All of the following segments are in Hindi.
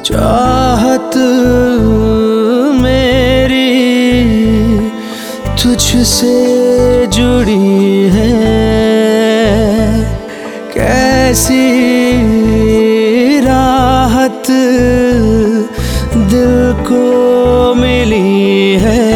चाहत मेरी तुझसे जुड़ी है, कैसी राहत दिल को मिली है।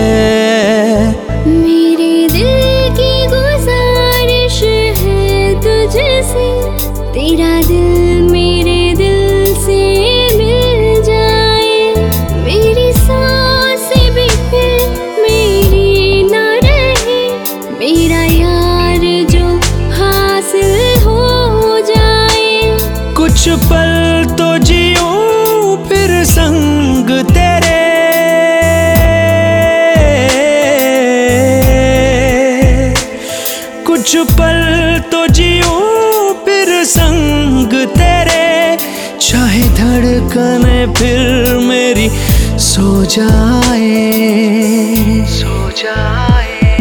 मेरे दिल की गुजारिश है तुझसे, तेरा दिल मेरे दिल से मिल जाए। मेरी सांसें भी फिर मेरी ना रहे, मेरा यार जो हासिल हो जाए। कुछ पल तो जियूं फिर संग तेरे, कुछ पल तो जियूं फिर संग तेरे। चाहे धड़कने फिर मेरी सो जाए, सो जाए।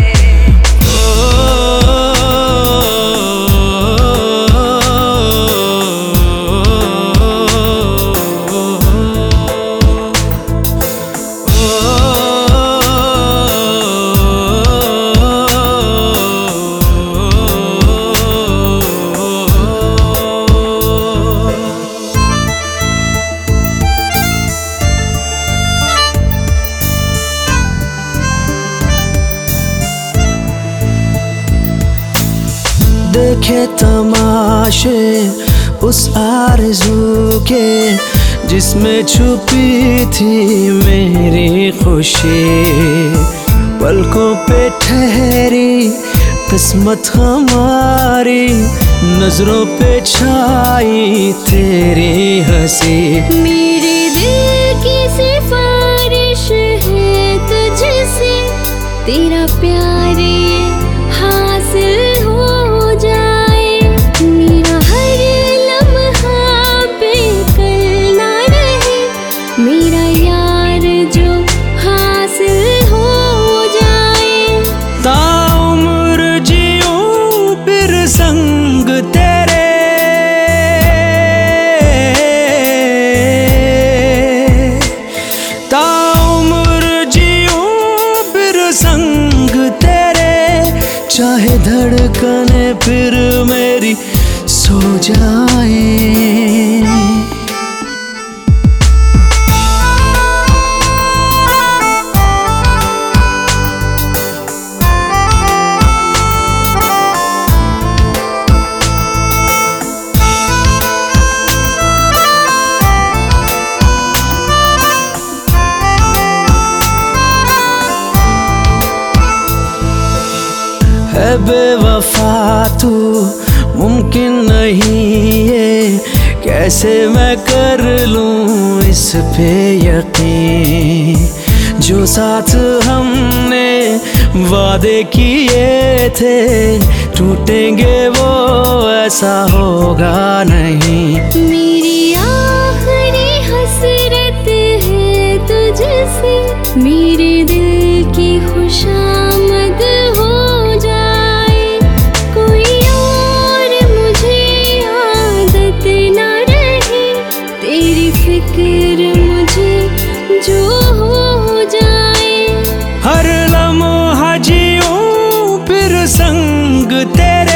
देखे तमाशे उस आरज़ू के, जिसमें छुपी थी मेरी खुशी। पलकों पे ठहरी किस्मत हमारी, नजरों पे छाई तेरी हंसी। मेरे दिल की सिफारिश है तुझसे, तेरा प्यार ये हासिल हो जाए। मेरा हर लम्हा बेकल ना रहे, मेरा यार जो हासिल हो जाए। ताउम्र जियूं फिर संग तेरे, ताउम्र जियूं फिर संग तेरे। चाहे धड़कने फिर मेरी सो जाए। है बेवफा तू मुमकिन नहीं ये, कैसे मैं कर लूं इस पे यकीन। जो साथ हमने वादे किए थे टूटेंगे वो ऐसा होगा नहीं। मेरी आखिरी हसरत है तुझसे, मेरे दिल की खुशामद हो जाए। कोई और मुझे आदत ना रहे, तेरी फिक्र मुझे जो हो जाए। हर लम्हा जियूं फिर संग तेरे,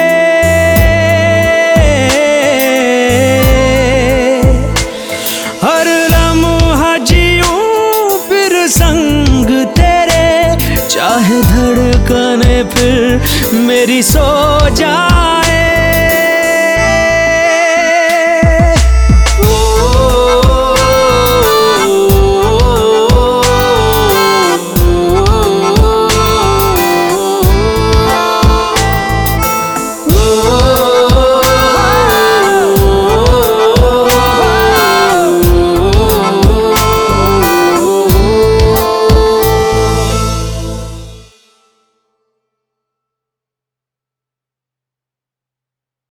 हर लम्हा जियूं फिर संग तेरे। चाहे धड़कने फिर मेरी सो जाए।